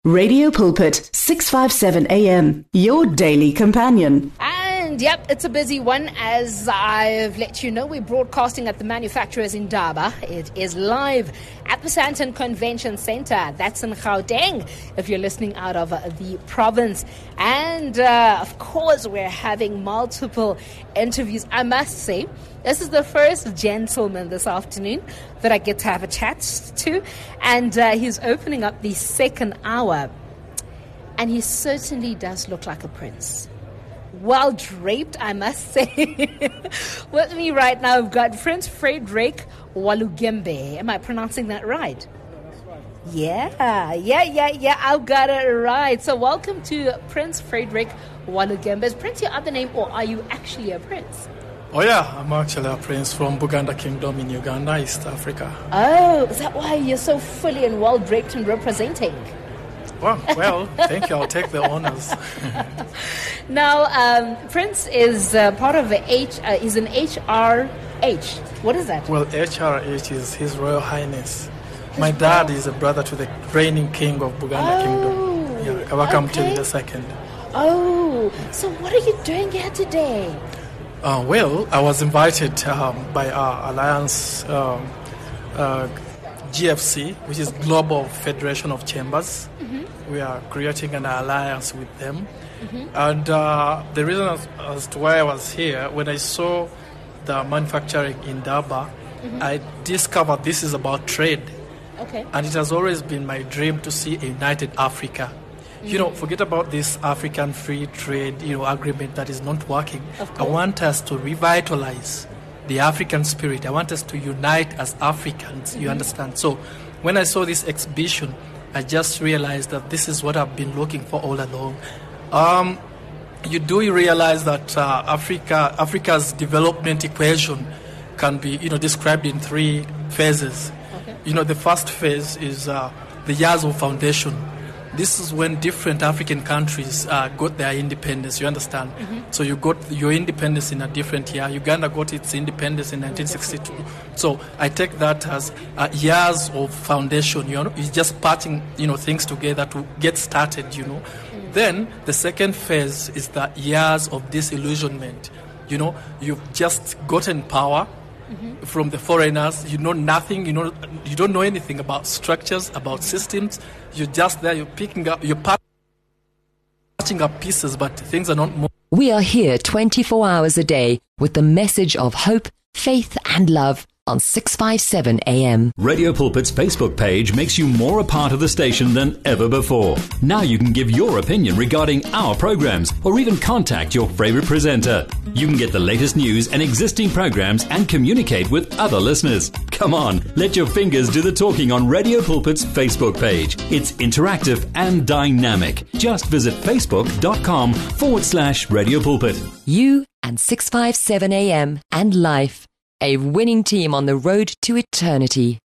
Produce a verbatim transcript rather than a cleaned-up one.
Radio Pulpit, six fifty-seven A M, your daily companion. And yep, it's a busy one. As I've let you know, we're broadcasting at the Manufacturers in Indaba. It is live at the Sandton Convention Centre. That's in Gauteng, if you're listening out of the province. And uh, of course, we're having multiple interviews. I must say, this is the first gentleman this afternoon that I get to have a chat to. And uh, he's opening up the second hour. And he certainly does look like a prince. Well draped, I must say. With me right now, I've got Prince Frederick Walugembe. Am I pronouncing that right? That's right. Yeah, yeah, yeah, yeah, I've got it right. So welcome to Prince Frederick Walugembe. Is Prince your other name, or are you actually a prince? Oh yeah, I'm actually a prince from Buganda Kingdom in Uganda, East Africa. Oh, is that why you're so fully and well draped and representing? Well, well, thank you. I'll take the honors. Now, um, Prince is uh, part of the H. Uh, is an H R H. What is that? Well, H R H is His Royal Highness. My dad is a brother to the reigning king of Buganda oh, Kingdom. Yeah, Kabaka okay. Mtili the second. Oh, so what are you doing here today? Uh, well, I was invited um, by our alliance. Um, uh, G F C, which is Global Federation of Chambers. Mm-hmm. We are creating an alliance with them. Mm-hmm. And uh, the reason as, as to why I was here, when I saw the manufacturing in Indaba, mm-hmm. I discovered this is about trade. Okay. And it has always been my dream to see a united Africa. Mm-hmm. You know, forget about this African free trade, you know, agreement that is not working. I want us to revitalize the African spirit. I want us to unite as Africans, mm-hmm. you understand? So when I saw this exhibition, I just realized that this is what I've been looking for all along. Um, you do realize that uh, Africa, Africa's development equation can be, you know, described in three phases. Okay. You know, the first phase is uh, the years of foundation. This is when different African countries uh, got their independence, you understand? Mm-hmm. So you got your independence in a different year. Uganda got its independence in nineteen sixty-two. So I take that as uh, years of foundation, you know, it's just patching, you know, things together to get started, you know. Mm-hmm. Then the second phase is the years of disillusionment. You know, you've just gotten power. Mm-hmm. From the foreigners, you know nothing, you know, you don't know anything about structures, about systems. You're just there, you're picking up, you're patching up pieces, but things are not moving. We are here twenty-four hours a day with the message of hope, faith and love on six fifty-seven A M. Radio Pulpit's Facebook page makes you more a part of the station than ever before. Now you can give your opinion regarding our programs or even contact your favorite presenter. You can get the latest news and existing programs and communicate with other listeners. Come on, let your fingers do the talking on Radio Pulpit's Facebook page. It's interactive and dynamic. Just visit facebook.com forward slash Radio Pulpit. You and six fifty-seven A M and life. A winning team on the road to eternity.